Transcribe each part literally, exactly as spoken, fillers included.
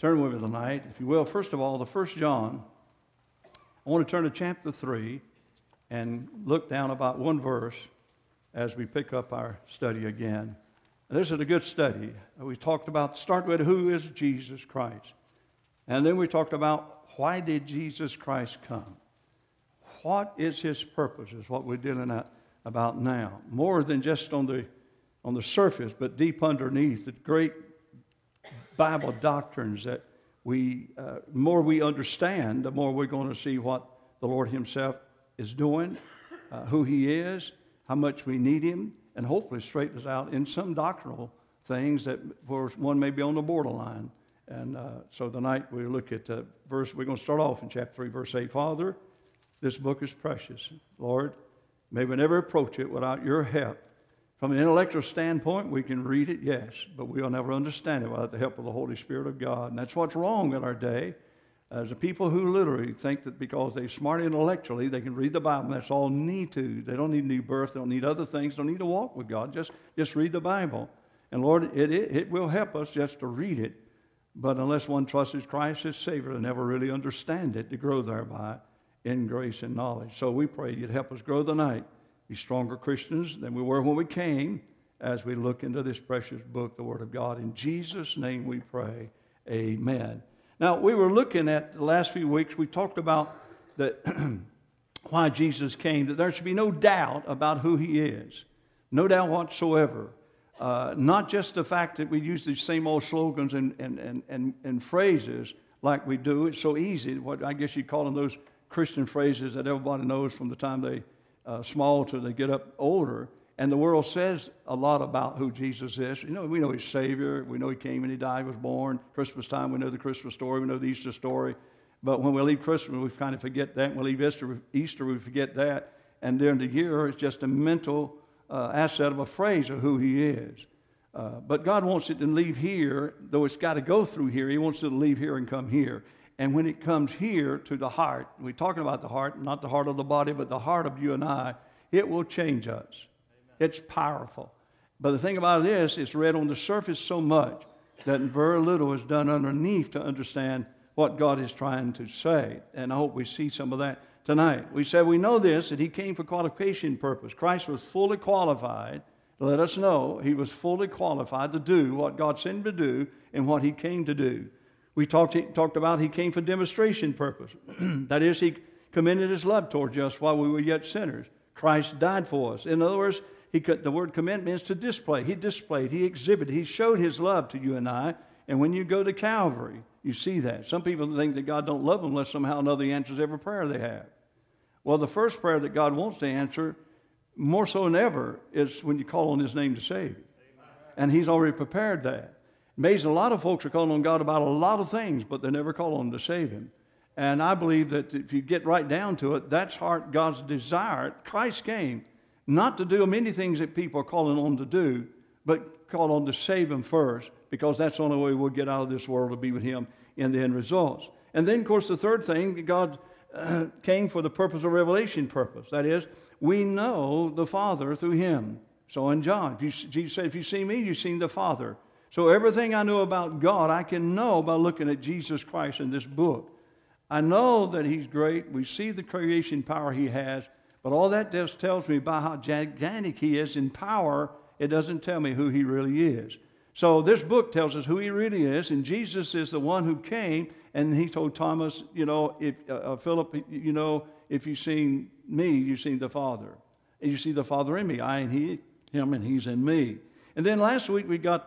turn with me tonight, if you will. First of all, the First John. I want to turn to chapter three and look down about one verse as we pick up our study again. This is a good study. We talked about, start with who is Jesus Christ. And then we talked about why did Jesus Christ come? What is his purpose is what we're dealing at about now. More than just on the, on the surface, but deep underneath, the great Bible doctrines that we, uh, more we understand, the more we're going to see what the Lord himself is doing, uh, who he is, how much we need him, and hopefully straighten us out in some doctrinal things that where one may be on the borderline. And uh, so tonight we look at uh, verse, we're going to start off in chapter three, verse eight. Father, this book is precious. Lord, may we never approach it without your help. From an intellectual standpoint, we can read it, yes, but we'll never understand it without the help of the Holy Spirit of God. And that's what's wrong in our day. As the people who literally think that because they're smart intellectually, they can read the Bible. That's all need to. They don't need new birth. They don't need other things. They don't need to walk with God. Just, just read the Bible. And Lord, it, it, it will help us just to read it. But unless one trusts Christ as Savior, they never really understand it to grow thereby in grace and knowledge. So we pray you'd help us grow tonight, be stronger Christians than we were when we came as we look into this precious book, the Word of God. In Jesus' name we pray. Amen. Now, we were looking at the last few weeks, we talked about that why Jesus came, that there should be no doubt about who he is. No doubt whatsoever. Uh, not just the fact that we use these same old slogans and, and, and, and, and phrases like we do. It's so easy. What I guess you call them those Christian phrases that everybody knows from the time they uh, small till they get up older. And the world says a lot about who Jesus is. You know, we know he's Savior. We know he came and he died, was born. Christmas time, we know the Christmas story. We know the Easter story. But when we leave Christmas, we kind of forget that. When we leave Easter, Easter we forget that. And during the year, it's just a mental uh, asset of a phrase of who he is. Uh, but God wants it to leave here, though it's got to go through here. He wants it to leave here and come here. And when it comes here to the heart, we're talking about the heart, not the heart of the body, but the heart of you and I, it will change us. It's powerful. But the thing about it is, it's read on the surface so much that very little is done underneath to understand what God is trying to say. And I hope we see some of that tonight. We said we know this, that he came for qualification purpose. Christ was fully qualified to let us know he was fully qualified to do what God sent him to do and what he came to do. We talked, talked about he came for demonstration purpose. That is, he commended his love towards us while we were yet sinners. Christ died for us. In other words, He could, the word commend means to display. He displayed, he exhibited, he showed his love to you and I. And when you go to Calvary, you see that. Some people think that God don't love them unless somehow another answers every prayer they have. Well, the first prayer that God wants to answer, more so than ever, is when you call on his name to save you. And he's already prepared that. Amazing, a lot of folks are calling on God about a lot of things, but they never call on him to save him. And I believe that if you get right down to it, that's heart God's desire. Christ came not to do many things that people are calling on to do, but call on to save them first, because that's the only way we'll get out of this world to be with him in the end results. And then, of course, the third thing, God uh, came for the purpose of revelation purpose. That is, we know the Father through him. So in John, if you, Jesus said, if you see me, you've seen the Father. So everything I know about God, I can know by looking at Jesus Christ in this book. I know that he's great. We see the creation power he has. But all that just tells me about how gigantic he is in power. It doesn't tell me who he really is. So this book tells us who he really is. And Jesus is the one who came. And he told Thomas, you know, if uh, Philip, you know, if you've seen me, you've seen the Father. And you see the Father in me. I and he, him and he's in me. And then last week we got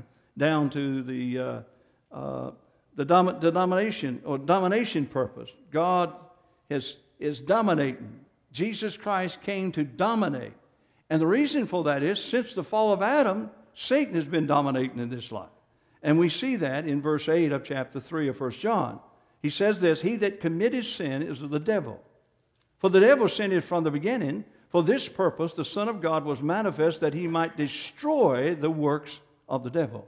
down to the uh, uh, the, dom- the domination or domination purpose. God is, is dominating. Jesus Christ came to dominate. And the reason for that is, since the fall of Adam, Satan has been dominating in this life. And we see that in verse eight of chapter three of First John. He says this, he that committed sin is of the devil. For the devil sinned it from the beginning. For this purpose the Son of God was manifest, that he might destroy the works of the devil.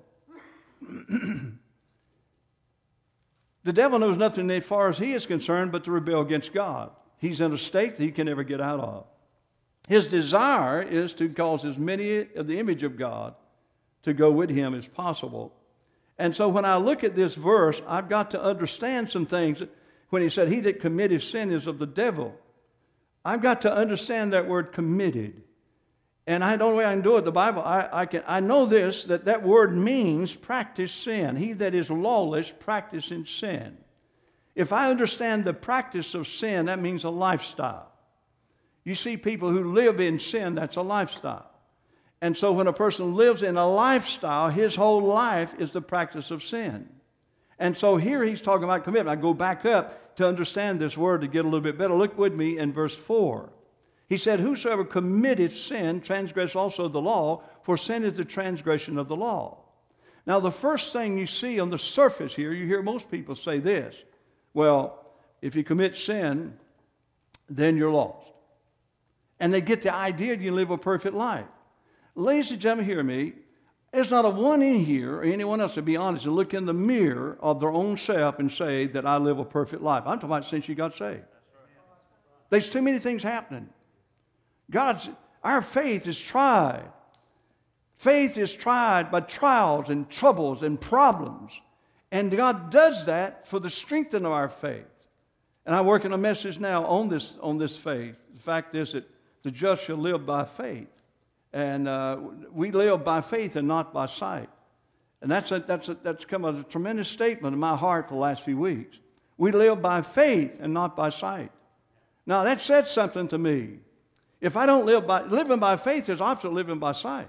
The devil knows nothing as far as he is concerned but to rebel against God. He's in a state that he can never get out of. His desire is to cause as many of the image of God to go with him as possible. And so when I look at this verse, I've got to understand some things. When he said, he that committeth sin is of the devil, I've got to understand that word committed. And I don't know way I can do it. The Bible, I, I, can, I know this, that that word means practice sin. He that is lawless, practicing sin. If I understand the practice of sin, that means a lifestyle. You see people who live in sin, that's a lifestyle. And so when a person lives in a lifestyle, his whole life is the practice of sin. And so here he's talking about commitment. I go back up to understand this word to get a little bit better. Look with me in verse four. He said, whosoever committeth sin transgress also the law, for sin is the transgression of the law. Now the first thing you see on the surface here, you hear most people say this. Well, if you commit sin, then you're lost. And they get the idea you live a perfect life. Ladies and gentlemen, hear me. There's not a one in here, or anyone else, to be honest, to look in the mirror of their own self and say that I live a perfect life. I'm talking about since you got saved. There's too many things happening. God's, our faith is tried. Faith is tried by trials and troubles and problems. And God does that for the strengthening of our faith. And I'm working a message now on this, on this faith. The fact is that the just shall live by faith. And uh, we live by faith and not by sight. And that's, a, that's, a, that's come a tremendous statement in my heart for the last few weeks. We live by faith and not by sight. Now that said something to me. If I don't live by, living by faith is opposite of living by sight.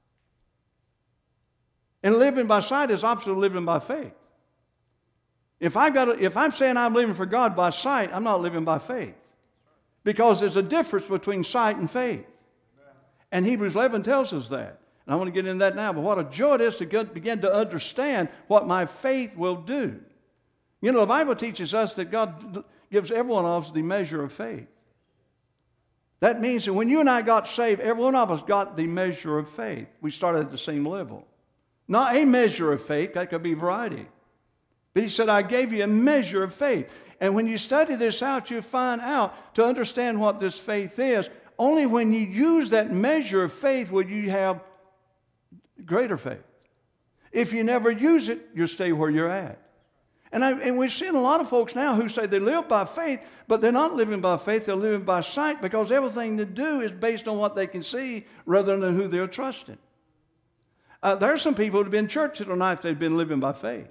And living by sight is opposite of living by faith. If, I got, if I'm saying I'm living for God by sight, I'm not living by faith. Because there's a difference between sight and faith. And Hebrews eleven tells us that. And I want to get into that now. But what a joy it is to get, begin to understand what my faith will do. You know, the Bible teaches us that God gives every one of us the measure of faith. That means that when you and I got saved, every one of us got the measure of faith. We started at the same level. Not a measure of faith, that could be variety. But he said, I gave you a measure of faith. And when you study this out, you find out to understand what this faith is. Only when you use that measure of faith will you have greater faith. If you never use it, you'll stay where you're at. And, I, and we're seeing a lot of folks now who say they live by faith, but they're not living by faith, they're living by sight because everything they do is based on what they can see rather than who they're trusting. Uh, there are some people who have been in church tonight, they've been living by faith.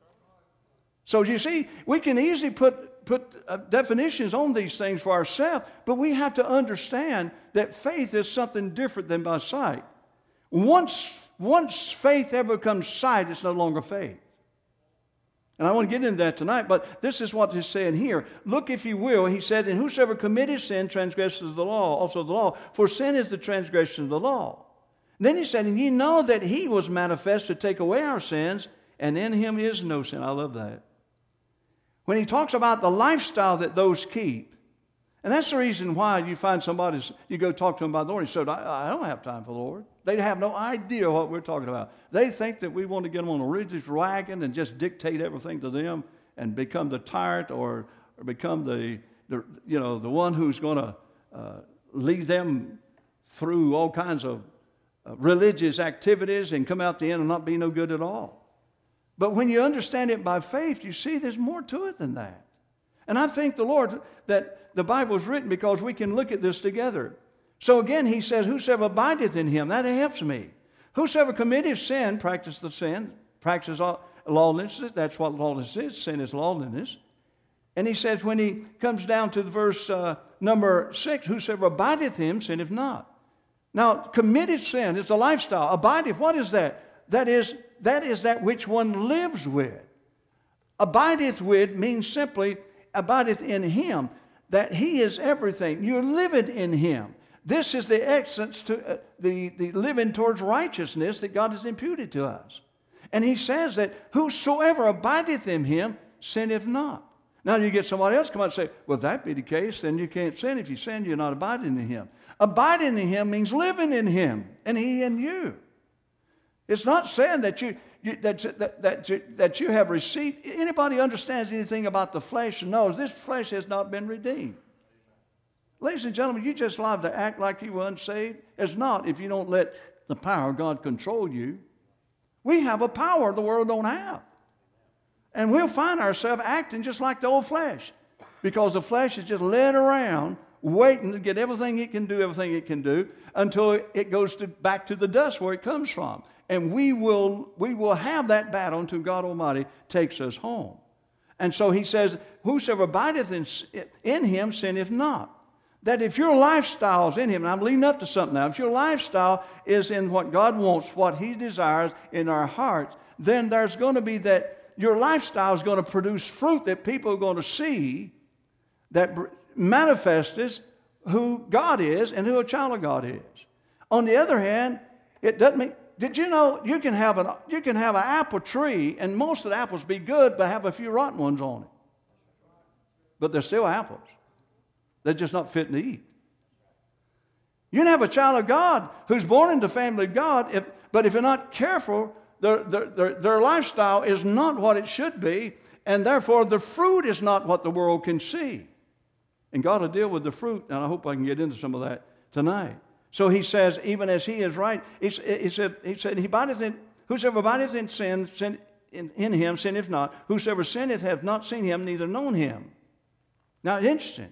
So you see, we can easily put, put uh, definitions on these things for ourselves, but we have to understand that faith is something different than by sight. Once, once faith ever becomes sight, it's no longer faith. And I want to get into that tonight, but this is what he's saying here. Look, if you will, he said, and whosoever committed sin transgresses the law, also the law, for sin is the transgression of the law. Then he said, and ye know that he was manifest to take away our sins, and in him is no sin. I love that. When he talks about the lifestyle that those keep, and that's the reason why you find somebody, you go talk to them about the Lord, he said, I, I don't have time for the Lord. They have no idea what we're talking about. They think that we want to get them on a religious wagon and just dictate everything to them and become the tyrant or, or become the, the, you know, the one who's going to uh, lead them through all kinds of uh, religious activities and come out the end and not be no good at all. But when you understand it by faith, you see there's more to it than that. And I thank the Lord that the Bible is written because we can look at this together. So again, he says, whosoever abideth in him, that helps me. Whosoever committeth sin, practice the sin, practice lawlessness. That's what lawlessness is. Sin is lawlessness. And he says when he comes down to the verse uh, number six, whosoever abideth him, sinneth not. Now, committed sin is a lifestyle. Abideth, what is that? That is, that is that which one lives with. Abideth with means simply abideth in him, that he is everything. You're living in him. This is the essence to uh, the, the living towards righteousness that God has imputed to us. And he says that whosoever abideth in him sinneth not. Now you get somebody else come out and say, well, if that be the case, then you can't sin. If you sin, you're not abiding in him. Abiding in him means living in him and he in you. It's not saying that you, you, that, that, that, you, that you have received. Anybody understands anything about the flesh knows this flesh has not been redeemed. Ladies and gentlemen, you just love to act like you were unsaved. It's not if you don't let the power of God control you. We have a power the world don't have. And we'll find ourselves acting just like the old flesh, because the flesh is just led around waiting to get everything it can do, everything it can do, until it goes to, back to the dust where it comes from. And we will, we will have that battle until God Almighty takes us home. And so he says, whosoever abideth in, in him sinneth not. That if your lifestyle is in him, and I'm leading up to something now, if your lifestyle is in what God wants, what he desires in our hearts, then there's going to be that your lifestyle is going to produce fruit that people are going to see that manifests who God is and who a child of God is. On the other hand, it doesn't mean, did you know you can have an, you can have an apple tree and most of the apples be good but have a few rotten ones on it. But they're still apples. They're just not fitting to eat. You can have a child of God who's born into the family of God, if, but if you're not careful, their, their, their, their lifestyle is not what it should be, and therefore the fruit is not what the world can see. And God will deal with the fruit, and I hope I can get into some of that tonight. So he says, even as he is right, he, he said, he said, he abideth in, whosoever abideth in sin, sin in, in him, sinneth not. Whosoever sinneth hath not seen him, neither known him. Now, it's interesting.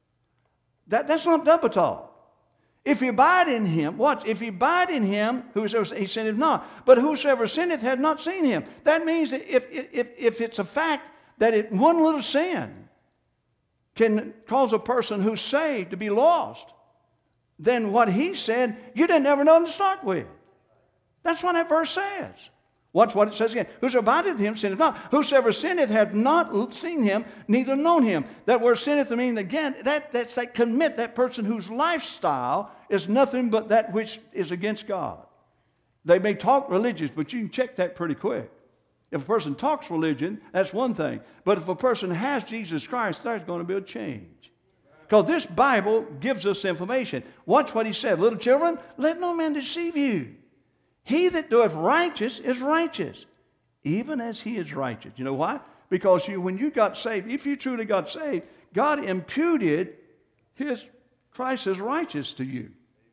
That, that's not double talk. If you abide in him, watch, if you abide in him, whosoever he sinneth not. But whosoever sinneth hath not seen him. That means that if, if, if it's a fact that it, one little sin can cause a person who's saved to be lost, then what he said, you didn't ever know him to start with. That's what that verse says. Watch what it says again. Whosoever abideth in him sinneth not. Whosoever sinneth hath not seen him, neither known him. That word sinneth, I mean, again, that, that's that commit, that person whose lifestyle is nothing but that which is against God. They may talk religious, but you can check that pretty quick. If a person talks religion, that's one thing. But if a person has Jesus Christ, there's going to be a change. Because this Bible gives us information. Watch what he said. Little children, let no man deceive you. He that doeth righteous is righteous, even as he is righteous. You know why? Because you, when you got saved, if you truly got saved, God imputed his Christ as righteous to you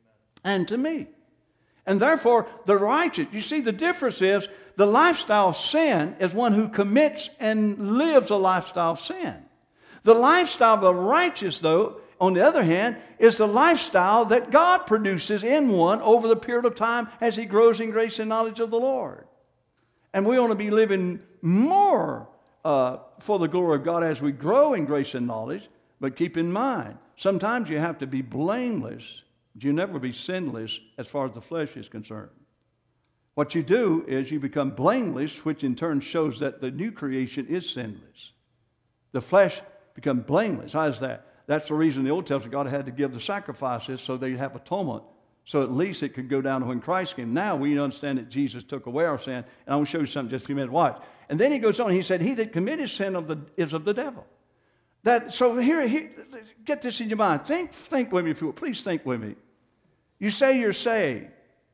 and to me. And therefore, the righteous, you see, the difference is the lifestyle of sin is one who commits and lives a lifestyle of sin. The lifestyle of the righteous, though, on the other hand, is the lifestyle that God produces in one over the period of time as he grows in grace and knowledge of the Lord. And we want to be living more uh, for the glory of God as we grow in grace and knowledge. But keep in mind, sometimes you have to be blameless. You never be sinless as far as the flesh is concerned. What you do is you become blameless, which in turn shows that the new creation is sinless. The flesh becomes blameless. How is that? That's the reason the Old Testament God had to give the sacrifices so they'd have atonement, so at least it could go down to when Christ came. Now we understand that Jesus took away our sin, and I want to show you something just a few minutes. Watch. And then he goes on, he said, he that committeth sin of the, is of the devil. That, so here, here, get this in your mind. Think, think with me, if you will. Please think with me. You say you're saved,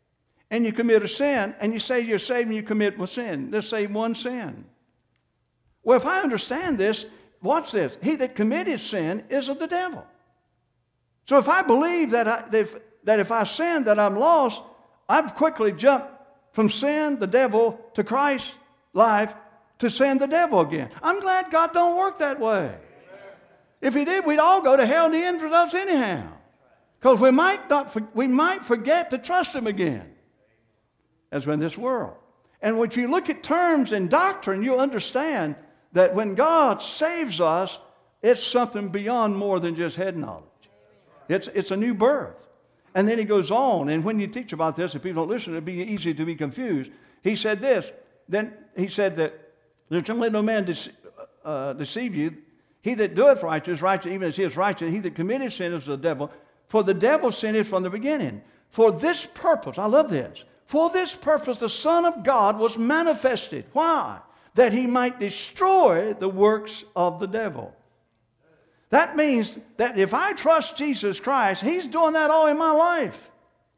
and you commit a sin, and you say you're saved and you commit a sin. Let's say one sin. Well, if I understand this, watch this. He that committed sin is of the devil. So if I believe that, I, that, if, that if I sin that I'm lost, I've quickly jumped from sin, the devil, to Christ's life, to sin, the devil again. I'm glad God don't work that way. If he did, we'd all go to hell in the end with us anyhow. Because we might not, we might forget to trust him again, as in this world. And when you look at terms and doctrine, you'll understand that when God saves us, it's something beyond more than just head knowledge. It's, it's a new birth. And then he goes on, and when you teach about this, if people don't listen, it'd be easy to be confused. He said this, then he said that, let no man dece- uh, deceive you. He that doeth righteous, righteous, even as he is righteous. He that committeth sin is the devil. For the devil sinned from the beginning. For this purpose, I love this, for this purpose the Son of God was manifested. Why? That he might destroy the works of the devil. That means that if I trust Jesus Christ, he's doing that all in my life.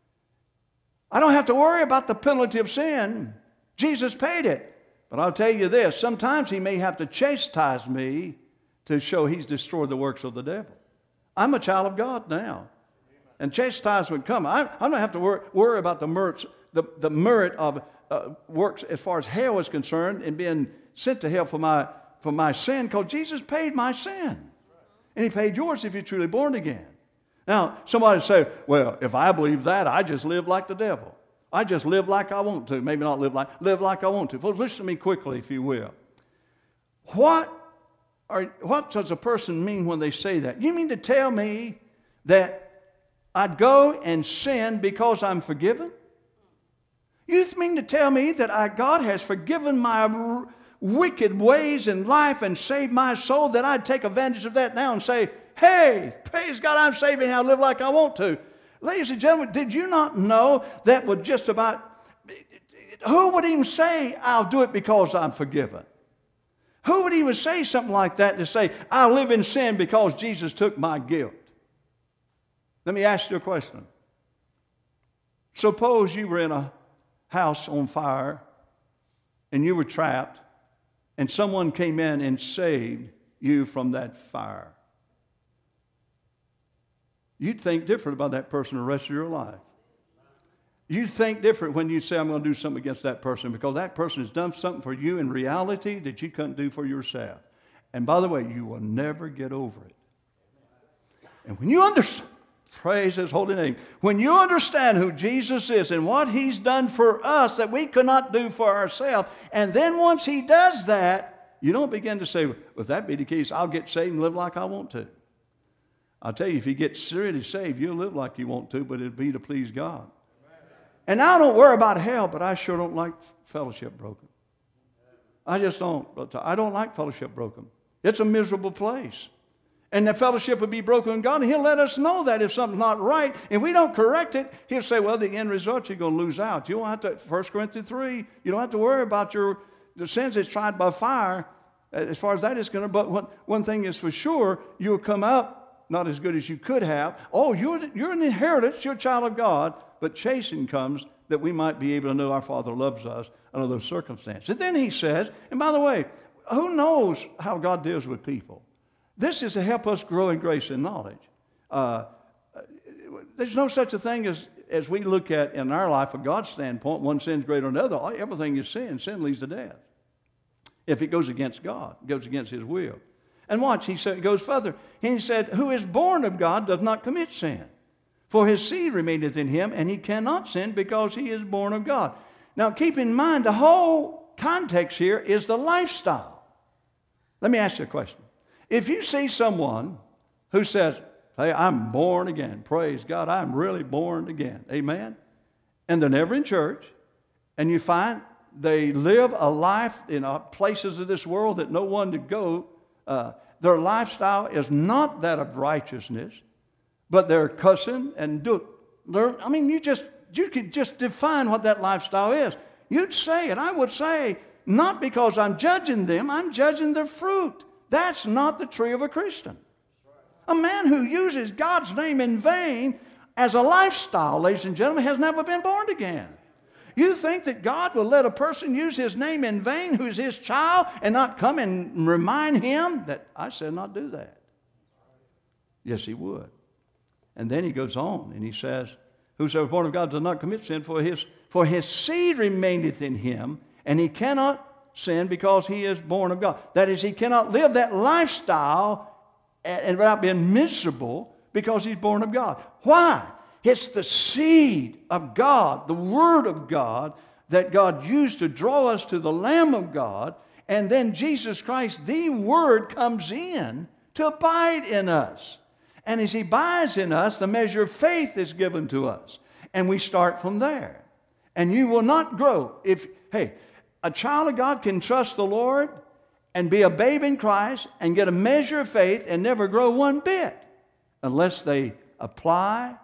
I don't have to worry about the penalty of sin. Jesus paid it. But I'll tell you this, sometimes he may have to chastise me to show he's destroyed the works of the devil. I'm a child of God now. And chastisement come. I, I don't have to worry, worry about the merit, the, the merit of, uh, works as far as hell is concerned and being sent to hell for my, for my sin, because Jesus paid my sin. And he paid yours if you're truly born again. Now, somebody say, well, if I believe that, I just live like the devil. I just live like I want to. Maybe not live like, live like I want to. Folks, listen to me quickly, if you will. What, are, what does a person mean when they say that? You mean to tell me that I'd go and sin because I'm forgiven? You mean to tell me that I, God has forgiven my r- wicked ways in life and saved my soul, that I'd take advantage of that now and say, hey, praise God, I'm saved and I live like I want to? Ladies and gentlemen, did you not know that would just about, who would even say, I'll do it because I'm forgiven? Who would even say something like that to say, I live in sin because Jesus took my guilt? Let me ask you a question. Suppose you were in a house on fire and you were trapped and someone came in and saved you from that fire. You'd think different about that person the rest of your life. You think different when you say, I'm going to do something against that person, because that person has done something for you in reality that you couldn't do for yourself. And by the way, you will never get over it. And when you understand, praise His holy name, when you understand who Jesus is and what He's done for us that we could not do for ourselves, and then once He does that, you don't begin to say, well, if that be the case, I'll get saved and live like I want to. I'll tell you, if you get seriously saved, you'll live like you want to, but it'll be to please God. And I don't worry about hell, but I sure don't like fellowship broken. I just don't. I don't like fellowship broken. It's a miserable place. And the fellowship will be broken with God, and He'll let us know that if something's not right. If we don't correct it, He'll say, well, the end result, you're going to lose out. You don't have to, First Corinthians three, you don't have to worry about your the sins that's tried by fire, as far as that is concerned. But one, one thing is for sure, you'll come up not as good as you could have. Oh, you're, you're an inheritance, you're a child of God, but chastening comes that we might be able to know our Father loves us under those circumstances. And then He says, and by the way, who knows how God deals with people? This is to help us grow in grace and knowledge. Uh, there's no such a thing as, as we look at in our life from God's standpoint, one sin's greater than another. Everything is sin. Sin leads to death. If it goes against God, it goes against His will. And watch, he said, it goes further. He said, who is born of God does not commit sin. For his seed remaineth in him, and he cannot sin because he is born of God. Now keep in mind, the whole context here is the lifestyle. Let me ask you a question. If you see someone who says, hey, I'm born again, praise God, I'm really born again, amen, and they're never in church, and you find they live a life in places of this world that no one to go, uh, their lifestyle is not that of righteousness, but they're cussing and do. I mean, you just you could just define what that lifestyle is. You'd say, and I would say, not because I'm judging them, I'm judging their fruit. That's not the tree of a Christian. A man who uses God's name in vain as a lifestyle, ladies and gentlemen, has never been born again. You think that God will let a person use His name in vain who's His child and not come and remind him that I said not do that? Yes, He would. And then He goes on and He says, whosoever born of God does not commit sin, for his, for his seed remaineth in him, and he cannot sin because he is born of God. That is, he cannot live that lifestyle and without being miserable because he's born of God. Why? It's the seed of God, the Word of God, that God used to draw us to the Lamb of God, and then Jesus Christ, the Word, comes in to abide in us. And as He abides in us, the measure of faith is given to us. And we start from there. And you will not grow. If, hey, a child of God can trust the Lord and be a babe in Christ and get a measure of faith and never grow one bit unless they apply.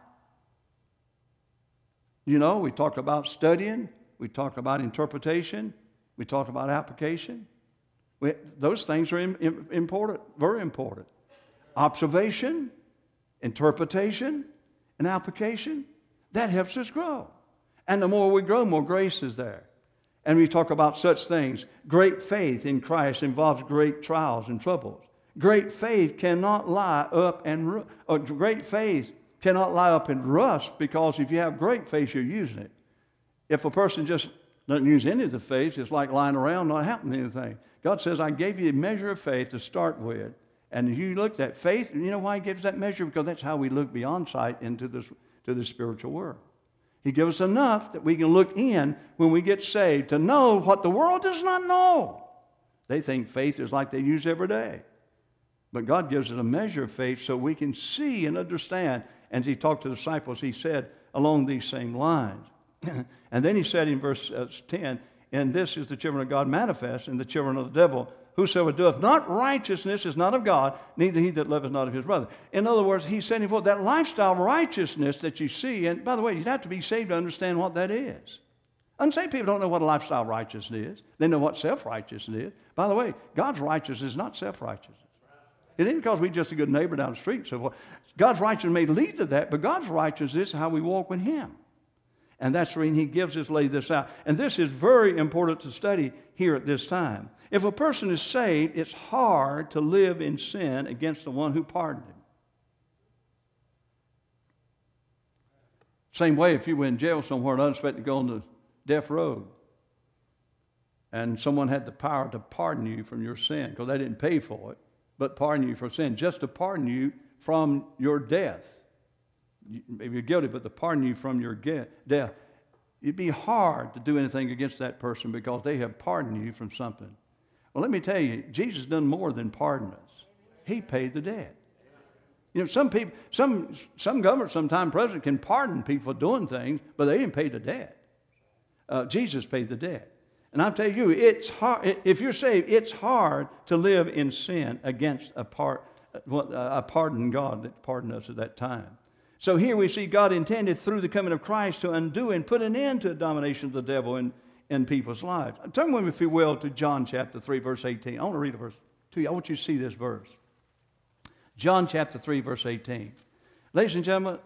You know, we talked about studying. We talked about interpretation. We talked about application. We, those things are in, in, important, very important. Observation, interpretation, and application, that helps us grow. And the more we grow, more grace is there. And we talk about such things. Great faith in Christ involves great trials and troubles. Great faith cannot lie up and or great faith cannot lie up in rust, because if you have great faith, you're using it. If a person just doesn't use any of the faith. It's like lying around, not happening anything. God says, I gave you a measure of faith to start with. And you looked at faith, and you know why he gives that measure? Because that's how we look beyond sight into this, to the spiritual world. He gives us enough that we can look in when we get saved to know what the world does not know. They think faith is like they use every day. But God gives us a measure of faith so we can see and understand. And as he talked to the disciples, he said along these same lines. And then he said in verse ten, and this is the children of God manifest, and the children of the devil. Whosoever doeth not righteousness is not of God, neither he that loveth not of his brother. In other words, he's setting forth that lifestyle of righteousness that you see. And by the way, you'd have to be saved to understand what that is. Unsaved people don't know what a lifestyle of righteousness is. They know what self-righteousness is. By the way, God's righteousness is not self-righteousness. It ain't because we're just a good neighbor down the street and so forth. God's righteousness may lead to that, but God's righteousness is how we walk with him. And that's the reason he gives us, lays this out. And this is very important to study here at this time. If a person is saved, it's hard to live in sin against the one who pardoned him. Same way if you were in jail somewhere and unexpectedly go on the death row, and someone had the power to pardon you from your sin, because they didn't pay for it, but pardon you for sin, just to pardon you from your death. Maybe you're guilty, but to pardon you from your death. It'd be hard to do anything against that person because they have pardoned you from something. Well, let me tell you, Jesus done more than pardon us. He paid the debt. You know, some people, some some government, sometime president can pardon people for doing things, but they didn't pay the debt. Uh, Jesus paid the debt. And I'll tell you, it's hard. If you're saved, it's hard to live in sin against a, part, a pardoned God that pardoned us at that time. So here we see God intended through the coming of Christ to undo and put an end to the domination of the devil in, in people's lives. Turn with me, if you will, to John chapter three, verse eighteen. I want to read a verse to you. I want you to see this verse. John chapter three, verse eighteen. Ladies and gentlemen,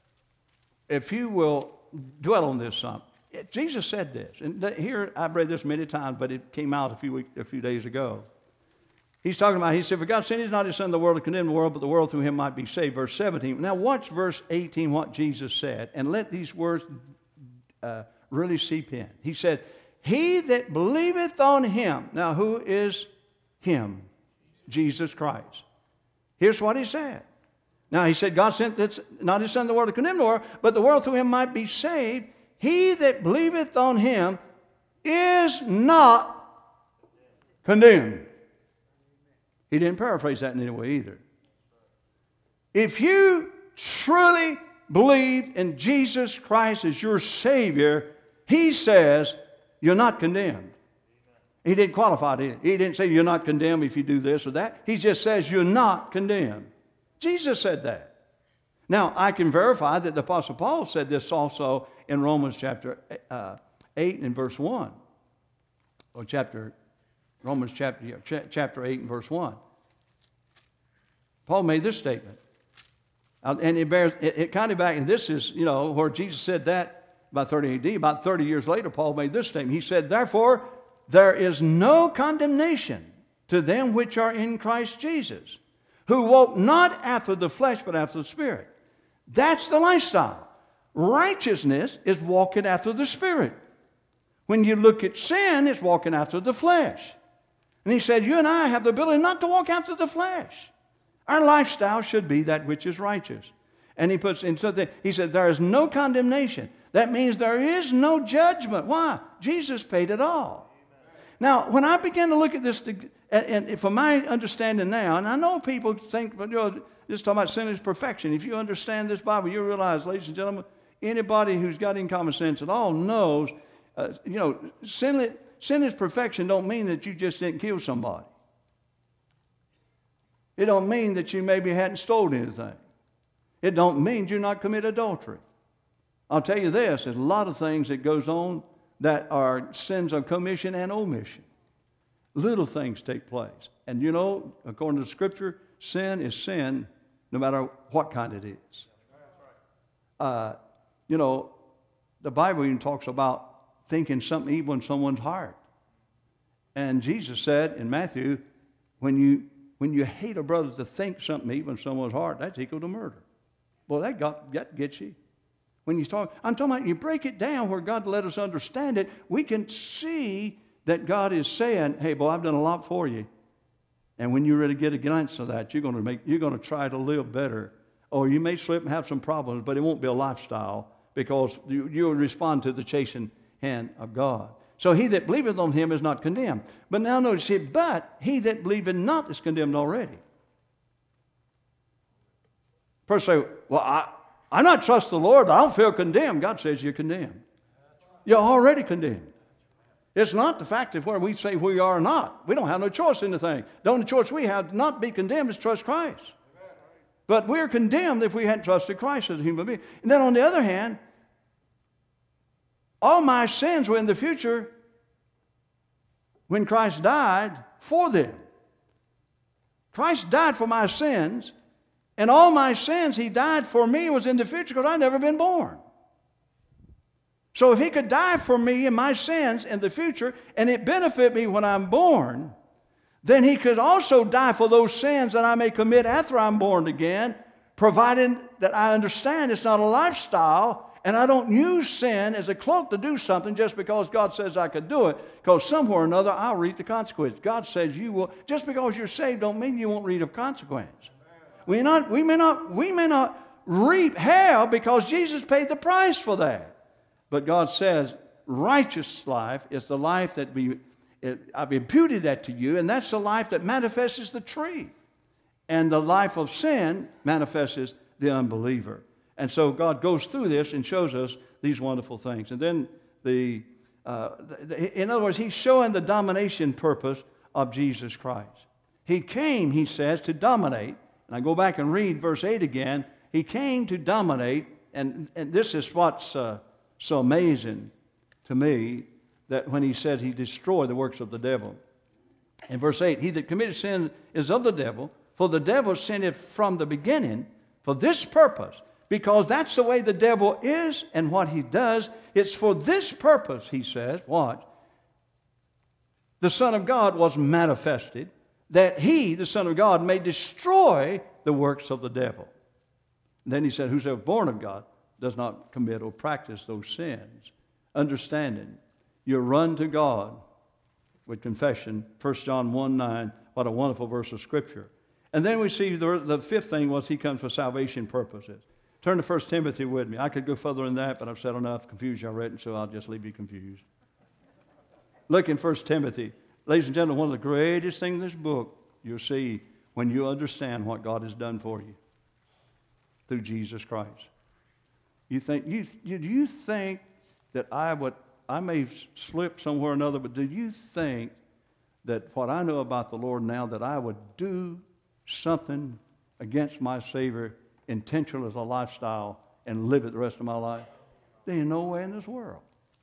if you will dwell on this some. Jesus said this. And here, I've read this many times, but it came out a few, week, a few days ago. He's talking about, he said, for God sent his not his son in the world to condemn the world, but the world through him might be saved. Verse seventeen. Now watch verse eighteen, what Jesus said, and let these words uh, really seep in. He said, he that believeth on him. Now who is him? Jesus Christ. Here's what he said. Now he said, God sent this, not his son in the world to condemn the world, but the world through him might be saved. He that believeth on him is not condemned. He didn't paraphrase that in any way either. If you truly believe in Jesus Christ as your Savior, he says you're not condemned. He didn't qualify it. He didn't say you're not condemned if you do this or that. He just says you're not condemned. Jesus said that. Now, I can verify that the Apostle Paul said this also in Romans chapter uh, eight and verse one. Or chapter, Romans chapter, yeah, ch- chapter eight and verse one. Paul made this statement. Uh, and it bears, it, it kind of back, and this is, you know, where Jesus said that about thirty A D. About thirty years later, Paul made this statement. He said, therefore, there is no condemnation to them which are in Christ Jesus, who walk not after the flesh, but after the Spirit. That's the lifestyle. Righteousness is walking after the Spirit. When you look at sin, it's walking after the flesh. And he said, you and I have the ability not to walk after the flesh. Our lifestyle should be that which is righteous. And he puts in something, he said, there is no condemnation. That means there is no judgment. Why? Jesus paid it all. Now, when I began to look at this, and from my understanding now, and I know people think, you know, this is talking about sin is perfection. If you understand this Bible, you realize, ladies and gentlemen, anybody who's got any common sense at all knows, uh, you know, sin, sin is perfection don't mean that you just didn't kill somebody. It don't mean that you maybe hadn't stolen anything. It don't mean you not commit adultery. I'll tell you this, there's a lot of things that goes on that are sins of commission and omission. Little things take place. And you know, according to the Scripture, sin is sin no matter what kind it is. Uh, you know, the Bible even talks about thinking something evil in someone's heart. And Jesus said in Matthew, when you when you hate a brother to think something evil in someone's heart, that's equal to murder. Well, that, got, that gets you. When you talk, I'm talking about you break it down where God let us understand it, we can see that God is saying, hey, boy, I've done a lot for you. And when you really get a glance of that, you're going to make, you're going to try to live better. Or you may slip and have some problems, but it won't be a lifestyle because you, you'll respond to the chastening hand of God. So he that believeth on him is not condemned. But now notice it, but he that believeth not is condemned already. Person say, well, I, I not trust the Lord, but I don't feel condemned. God says you're condemned. You're already condemned. It's not the fact of where we say we are or not. We don't have no choice in the thing. The only choice we have to not be condemned is trust Christ. But we're condemned if we hadn't trusted Christ as a human being. And then on the other hand, all my sins were in the future when Christ died for them. Christ died for my sins, and all my sins he died for me was in the future because I'd never been born. So if he could die for me and my sins in the future, and it benefit me when I'm born, then he could also die for those sins that I may commit after I'm born again, providing that I understand it's not a lifestyle, and I don't use sin as a cloak to do something just because God says I could do it, because somewhere or another I'll reap the consequence. God says you will. Just because you're saved don't mean you won't reap the consequence. We, not, we, may not, we may not reap hell because Jesus paid the price for that. But God says righteous life is the life that we, it, I've imputed that to you, and that's the life that manifests the tree. And the life of sin manifests the unbeliever. And so God goes through this and shows us these wonderful things. And then, the, uh, the, in other words, he's showing the domination purpose of Jesus Christ. He came, he says, to dominate. And I go back and read verse eight again. He came to dominate, and, and this is what's uh, so amazing to me, that when he said he destroyed the works of the devil. In verse eight, he that committed sin is of the devil, for the devil sinned from the beginning for this purpose, because that's the way the devil is and what he does. It's for this purpose, he says, what? The Son of God was manifested, that he, the Son of God, may destroy the works of the devil. And then he said, whosoever is born of God does not commit or practice those sins. Understanding, you run to God with confession. First John one nine, what a wonderful verse of Scripture. And then we see the, the fifth thing was he comes for salvation purposes. Turn to First Timothy with me. I could go further than that, but I've said enough, confused you already, so I'll just leave you confused. Look in First Timothy. Ladies and gentlemen, one of the greatest things in this book you'll see when you understand what God has done for you through Jesus Christ. You think you you, you think that I would I may slip somewhere or another, but do you think that what I know about the Lord now, that I would do something against my Savior intentional as a lifestyle and live it the rest of my life? There ain't no way in this world.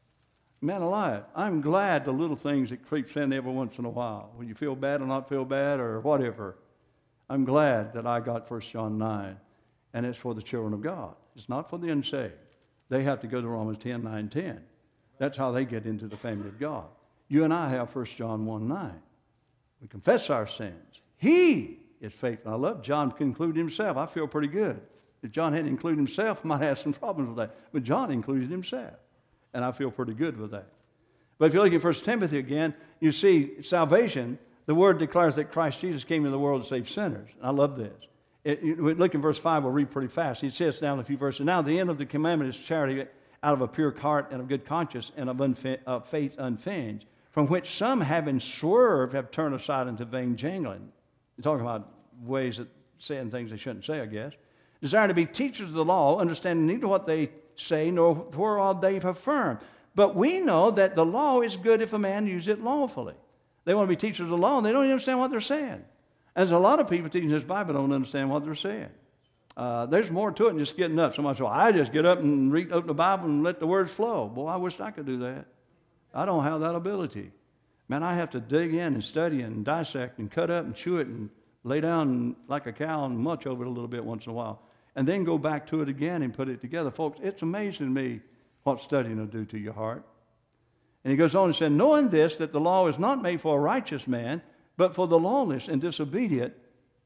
Man alive, I'm glad the little things that creeps in every once in a while, when you feel bad or not feel bad or whatever. I'm glad that I got First John nine, and it's for the children of God. It's not for the unsaved. They have to go to Romans ten nine ten. That's how they get into the family of God. You and I have First John one nine. We confess our sins. He is faithful. I love John concluded himself. I feel pretty good. If John hadn't included himself, I might have some problems with that. But John included himself. And I feel pretty good with that. But if you look at First Timothy again, you see salvation. The Word declares that Christ Jesus came into the world to save sinners. I love this. It, you, look in verse five, we'll read pretty fast. He says down a few verses, now the end of the commandment is charity out of a pure heart and of good conscience and of unfe- uh, faith unfeigned, from which some having swerved have turned aside into vain jangling. He's talking about ways of saying things they shouldn't say, I guess. Desire to be teachers of the law, understanding neither what they say nor whereof they affirm. But we know that the law is good if a man use it lawfully. They want to be teachers of the law, and they don't even understand what they're saying. And there's a lot of people teaching this Bible don't understand what they're saying. Uh, there's more to it than just getting up. Somebody says, well, I just get up and read open the Bible and let the words flow. Boy, I wish I could do that. I don't have that ability. Man, I have to dig in and study and dissect and cut up and chew it and lay down like a cow and munch over it a little bit once in a while. And then go back to it again and put it together. Folks, it's amazing to me what studying will do to your heart. And he goes on and said, knowing this, that the law is not made for a righteous man, but for the lawless and disobedient,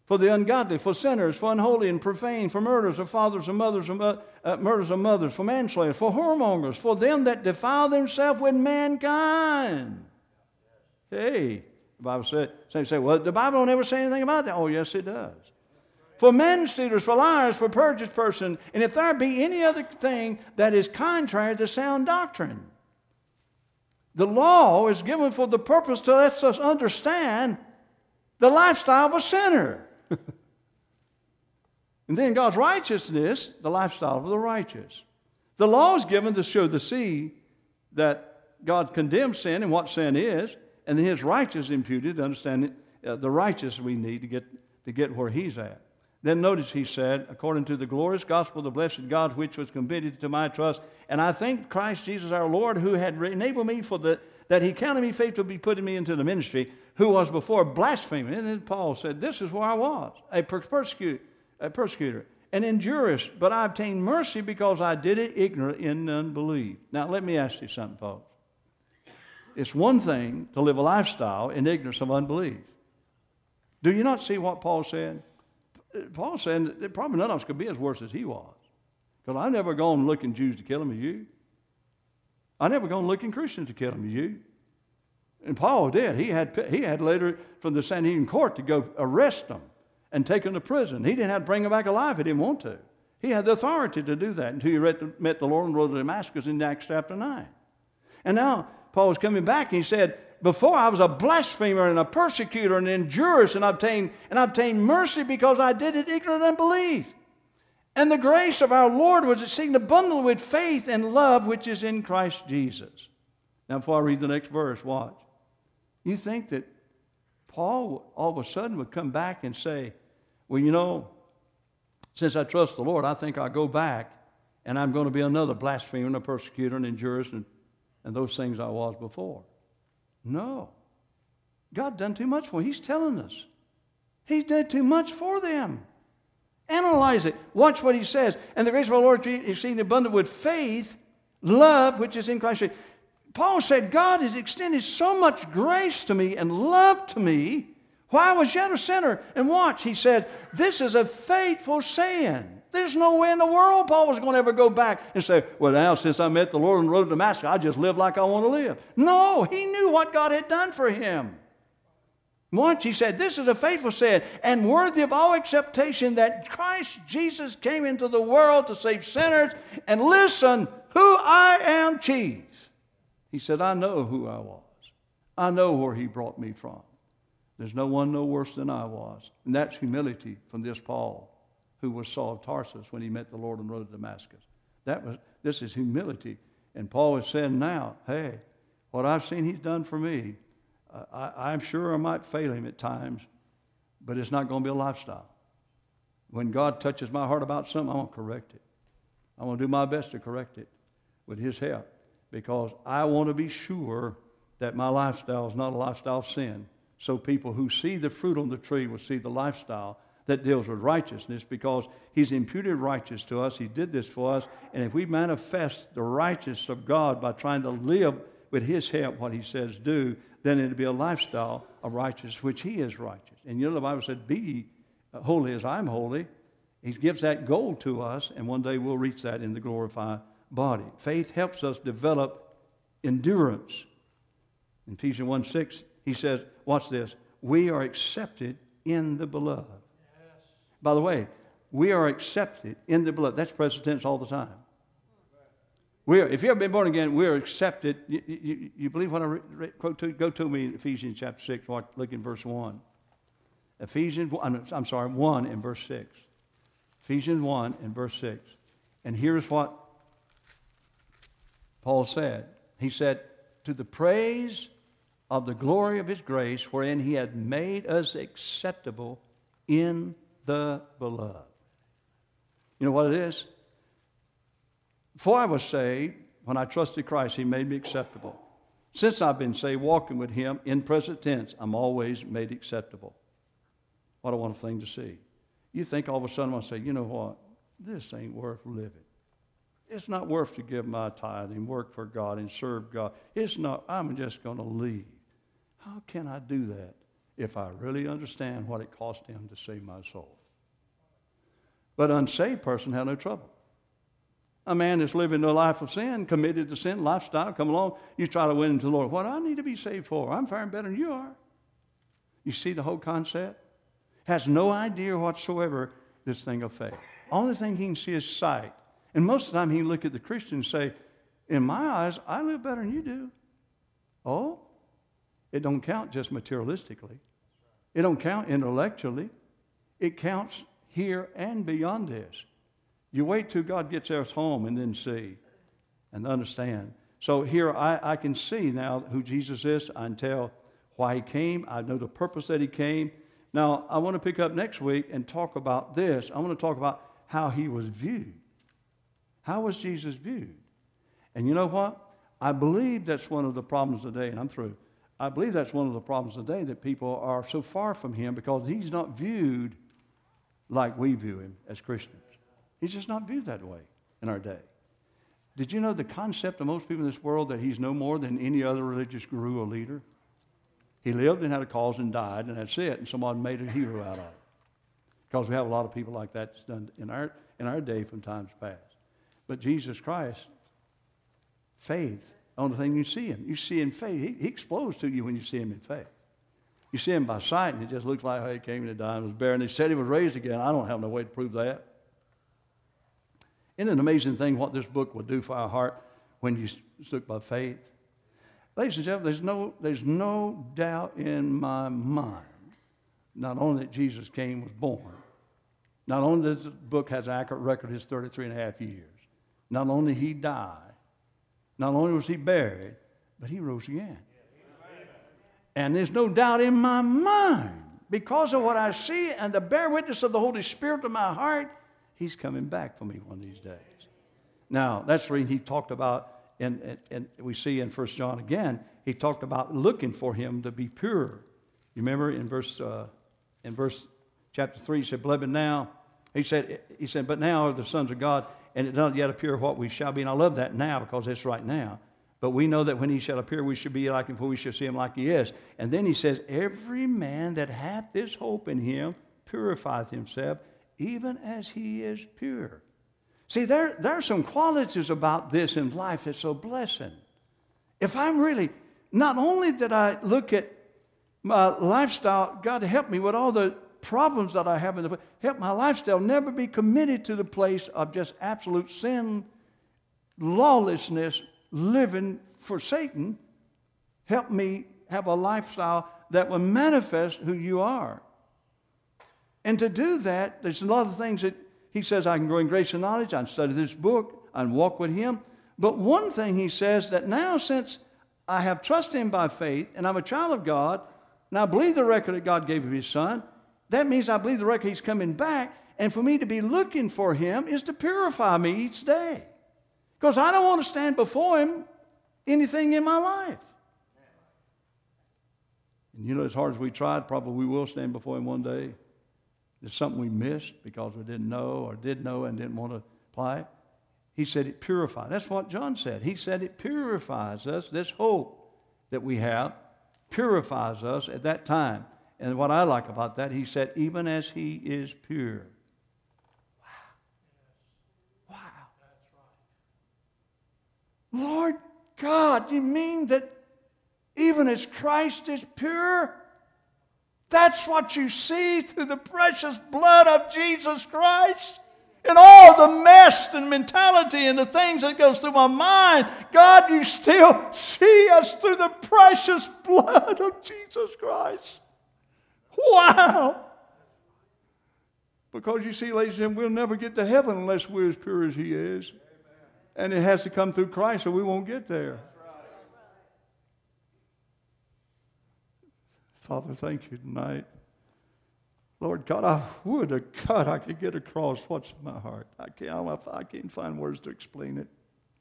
for the ungodly, for sinners, for unholy and profane, for murderers, for fathers and mothers, and uh, murders of mothers, for manslayers, for whoremongers, for them that defile themselves with mankind. Hey, the Bible said, say, say, well, the Bible don't ever say anything about that. Oh, yes, it does. For men stealers, for liars, for perjurous person, and if there be any other thing that is contrary to sound doctrine. The law is given for the purpose to let us understand the lifestyle of a sinner. And then God's righteousness, the lifestyle of the righteous. The law is given to show the see that God condemns sin and what sin is, and then His righteousness imputed to understand it, uh, the righteous we need to get to get where He's at. Then notice He said, according to the glorious gospel of the blessed God, which was committed to my trust, and I thank Christ Jesus our Lord, who had enabled me for the that He counted me faithful to be putting me into the ministry, who was before blasphemer. And then Paul said, this is where I was, a persecutor, a persecutor, an injurious, but I obtained mercy because I did it ignorant in unbelief. Now let me ask you something, folks. It's one thing to live a lifestyle in ignorance of unbelief. Do you not see what Paul said? Paul said that probably none of us could be as worse as he was. Because I've never gone looking Jews to kill them as you. I never gone looking Christians to kill them as you. And Paul did. He had, he had later from the Sanhedrin court to go arrest them and take them to prison. He didn't have to bring them back alive. He didn't want to. He had the authority to do that until he read, met the Lord on the road to Damascus in Acts chapter nine. And now Paul was coming back and he said, before I was a blasphemer and a persecutor and injurious, and I obtained, and I obtained mercy because I did it ignorant of unbelief. And the grace of our Lord was exceeding abundantly with faith and love which is in Christ Jesus. Now before I read the next verse, watch. You think that Paul all of a sudden would come back and say, well, you know, since I trust the Lord, I think I'll go back and I'm going to be another blasphemer and a persecutor and injurious and, and those things I was before. No. God done too much for them. He's telling us. He's done too much for them. Analyze it. Watch what he says. And the grace of our Lord is exceeding abundant with faith, love, which is in Christ Jesus. Paul said, God has extended so much grace to me and love to me while I was yet a sinner. And watch, he said, this is a faithful saying. There's no way in the world Paul was going to ever go back and say, well, now since I met the Lord on the road to Damascus, I just live like I want to live. No, he knew what God had done for him. Once he said, this is a faithful saying and worthy of all acceptation that Christ Jesus came into the world to save sinners. And listen, who I am chief. He said, I know who I was. I know where he brought me from. There's no one no worse than I was. And that's humility from this Paul, who was Saul of Tarsus when he met the Lord on the road to Damascus. That was, this is humility. And Paul is saying now, hey, what I've seen he's done for me, I, I'm sure I might fail him at times, but it's not going to be a lifestyle. When God touches my heart about something, I'm going to correct it. I'm going to do my best to correct it with his help, because I want to be sure that my lifestyle is not a lifestyle of sin. So people who see the fruit on the tree will see the lifestyle that deals with righteousness, because he's imputed righteous to us. He did this for us. And if we manifest the righteousness of God by trying to live with his help what he says do, then it'll be a lifestyle of righteousness, which he is righteous. And you know the Bible said, be ye holy as I'm holy. He gives that goal to us, and one day we'll reach that in the glorified body. Faith helps us develop endurance. In Ephesians one six, he says, watch this, we are accepted in the beloved. Yes. By the way, we are accepted in the beloved. That's present tense all the time. We are, if you've ever been born again, we are accepted. You, you, you believe what I re, re, quote to? Go to me in Ephesians chapter six, watch, look in verse one. Ephesians, I'm, I'm sorry, one in verse six. Ephesians one in verse six. And here's what Paul said. He said, to the praise of the glory of his grace, wherein he had made us acceptable in the beloved. You know what it is? Before I was saved, when I trusted Christ, he made me acceptable. Since I've been saved, walking with him, in present tense, I'm always made acceptable. What a wonderful thing to see. You think all of a sudden I'm going to say, you know what? This ain't worth living. It's not worth to give my tithe and work for God and serve God. It's not, I'm just going to leave. How can I do that? if I really understand what it cost him to save my soul. But an unsaved person had no trouble. A man that's living a life of sin, committed to sin, lifestyle, come along, you try to win into the Lord. What do I need to be saved for? I'm faring better than you are. You see the whole concept? Has no idea whatsoever this thing of faith. Only thing he can see is sight. And most of the time he can look at the Christian and say, in my eyes, I live better than you do. Oh? It don't count just materialistically. It don't count intellectually. It counts here and beyond this. You wait till God gets us home and then see and understand. So here I, I can see now who Jesus is. I can tell why he came. I know the purpose that he came. Now, I want to pick up next week and talk about this. I want to talk about how he was viewed. How was Jesus viewed? And you know what? I believe that's one of the problems today, and I'm through. I believe that's one of the problems today, that people are so far from him because he's not viewed like we view him as Christians. He's just not viewed that way in our day. Did you know the concept of most people in this world that he's no more than any other religious guru or leader? He lived and had a cause and died, and that's it, and someone made a hero out of it. Because we have a lot of people like that done in our, in our day from times past. But Jesus Christ, faith, the only thing you see him. You see in faith. He, he explodes to you when you see him in faith. You see him by sight, and it just looks like how he came to die and was buried. And they said he was raised again. I don't have no way to prove that. Isn't it an amazing thing what this book will do for our heart when you look by faith? Ladies and gentlemen, there's no, there's no doubt in my mind, not only that Jesus came, was born, not only that this book has an accurate record of his thirty-three and a half years, not only he died, not only was he buried, but he rose again. And there's no doubt in my mind, because of what I see and the bear witness of the Holy Spirit to my heart, he's coming back for me one of these days. Now, that's the reason he talked about, and, and, and we see in First John again, he talked about looking for him to be pure. You remember in verse, uh, in verse chapter three, he said, beloved, now, he said, he said, but now are the sons of God, and it does not yet appear what we shall be. And I love that now because it's right now. But we know that when he shall appear, we shall be like him, for we shall see him like he is. And then he says, every man that hath this hope in him purifieth himself, even as he is pure. See, there, there are some qualities about this in life that's so blessing. If I'm really, not only that I look at my lifestyle, God help me with all the problems that I have in the, help my lifestyle never be committed to the place of just absolute sin, lawlessness, living for Satan. Help me have a lifestyle that will manifest who you are. And to do that, there's a lot of things that he says, I can grow in grace and knowledge, I can study this book, I can walk with him. But one thing he says, that now since I have trusted him by faith, and I'm a child of God, and I believe the record that God gave of his son, that means I believe the record he's coming back, and for me to be looking for him is to purify me each day. Because I don't want to stand before him anything in my life. And you know, as hard as we tried, probably we will stand before him one day. There's something we missed because we didn't know or did know and didn't want to apply it. He said it purifies. That's what John said. He said it purifies us. This hope that we have purifies us at that time. And what I like about that, he said, even as he is pure. Wow. Wow. Lord God, you mean that even as Christ is pure? That's what you see through the precious blood of Jesus Christ? And all the mess and mentality and the things that goes through my mind, God, you still see us through the precious blood of Jesus Christ. Wow! Because you see, ladies and gentlemen, we'll never get to heaven unless we're as pure as he is. And it has to come through Christ or we won't get there. Father, thank you tonight. Lord God, I would have, God, I could get across what's in my heart. I can't, I, don't know if I can't find words to explain it.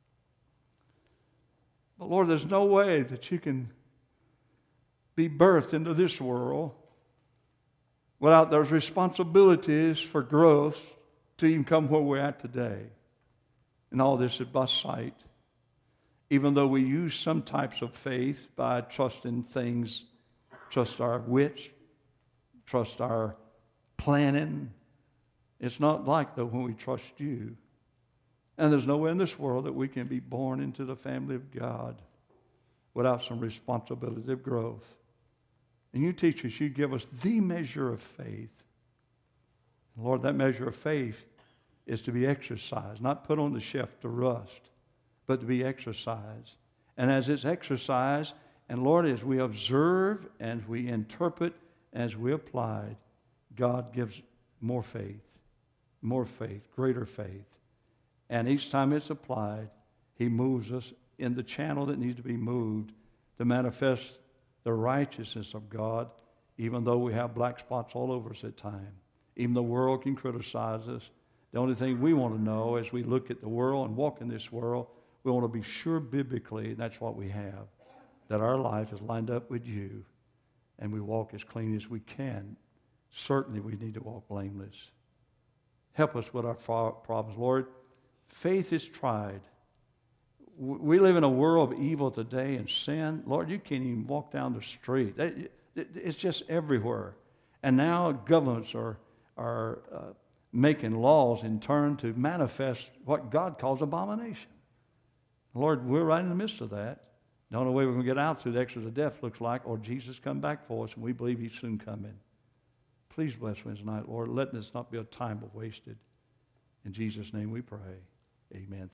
But Lord, there's no way that you can be birthed into this world without those responsibilities for growth to even come where we're at today. And all this is by sight. Even though we use some types of faith by trusting things, trust our wits, trust our planning. It's not like that when we trust you. And there's no way in this world that we can be born into the family of God without some responsibility of growth. And you teach us, you give us the measure of faith. Lord, that measure of faith is to be exercised, not put on the shelf to rust, but to be exercised. And as it's exercised, and Lord, as we observe, as we interpret, as we apply, God gives more faith, more faith, greater faith. And each time it's applied, he moves us in the channel that needs to be moved to manifest the righteousness of God, even though we have black spots all over us at times. Even the world can criticize us. The only thing we want to know as we look at the world and walk in this world, we want to be sure biblically, that's what we have, that our life is lined up with you and we walk as clean as we can. Certainly we need to walk blameless. Help us with our problems, Lord. Faith is tried. We live in a world of evil today and sin. Lord, you can't even walk down the street. It's just everywhere. And now governments are, are uh, making laws in turn to manifest what God calls abomination. Lord, we're right in the midst of that. The only way we're going to get out through the exit of death looks like, or Jesus come back for us, and we believe he's soon coming. Please bless me tonight, Lord. Let this not be a time wasted. In Jesus' name we pray. Amen.